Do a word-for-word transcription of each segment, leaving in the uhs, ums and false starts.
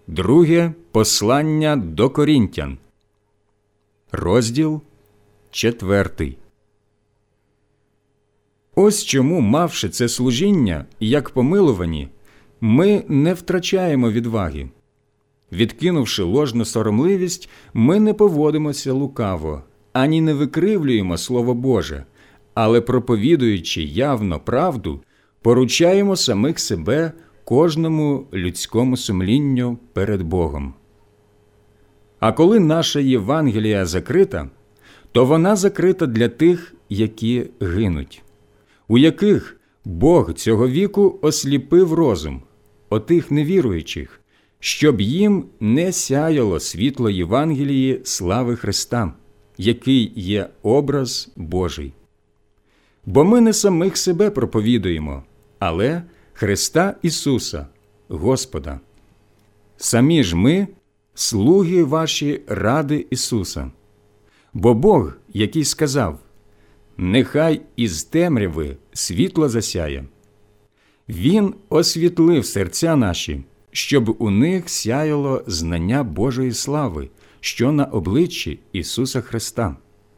Друге послання до Корінтян, розділ четвертий. Ось чому, мавши це служіння, як помилувані, ми не втрачаємо відваги. Відкинувши ложну соромливість, ми не поводимося лукаво, ані не викривлюємо Слово Боже, але, проповідуючи явно правду, поручаємо самих себе кожному людському сумлінню перед Богом. А коли наша Євангелія закрита, то вона закрита для тих, які гинуть, у яких Бог цього віку осліпив розум, отих невіруючих, щоб їм не сяяло світло Євангелії слави Христа, який є образ Божий. Бо ми не самих себе проповідуємо, але Христа Ісуса, Господа. Самі ж ми – слуги ваші ради Ісуса. Бо Бог, який сказав: «Нехай із темряви світло засяє», Він освітлив серця наші, щоб у них сяяло знання Божої слави, що на обличчі Ісуса Христа.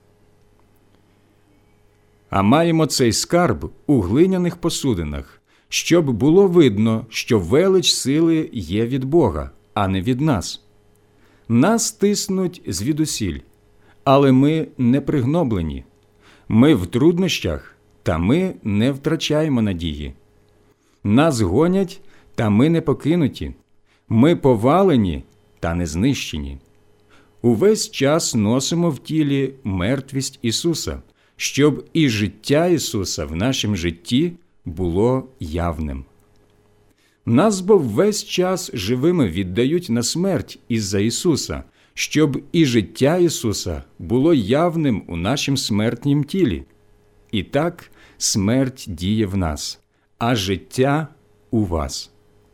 А маємо цей скарб у глиняних посудинах, щоб було видно, що велич сили є від Бога, а не від нас. Нас тиснуть звідусіль, але ми не пригноблені. Ми в труднощах, та ми не втрачаємо надії. Нас гонять, та ми не покинуті. Ми повалені, та не знищені. Увесь час носимо в тілі мертвість Ісуса, щоб і життя Ісуса в нашім житті було явним. Нас бо весь час живими віддають на смерть із-за Ісуса, щоб і життя Ісуса було явним у нашім смертнім тілі. І так смерть діє в нас, а життя у вас.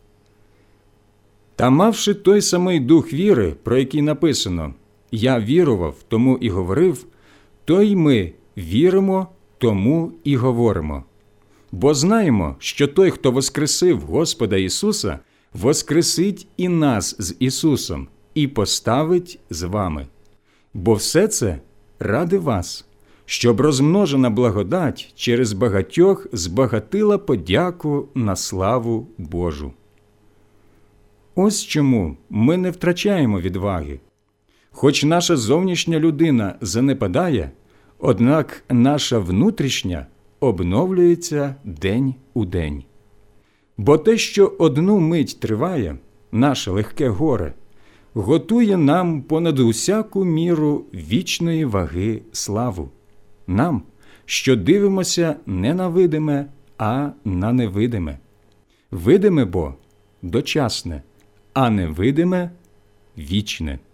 Та мавши той самий дух віри, про який написано «Я вірував, тому і говорив», то й ми віримо, тому і говоримо. Бо знаємо, що той, хто воскресив Господа Ісуса, воскресить і нас з Ісусом і поставить з вами. Бо все це ради вас, щоб розмножена благодать через багатьох збагатила подяку на славу Божу. Ось чому ми не втрачаємо відваги. Хоч наша зовнішня людина занепадає, однак наша внутрішня обновлюється день у день. Бо те, що одну мить триває, наше легке горе, готує нам понад усяку міру вічної ваги славу. Нам, що дивимося не на видиме, а на невидиме. Видиме бо дочасне, а невидиме – вічне.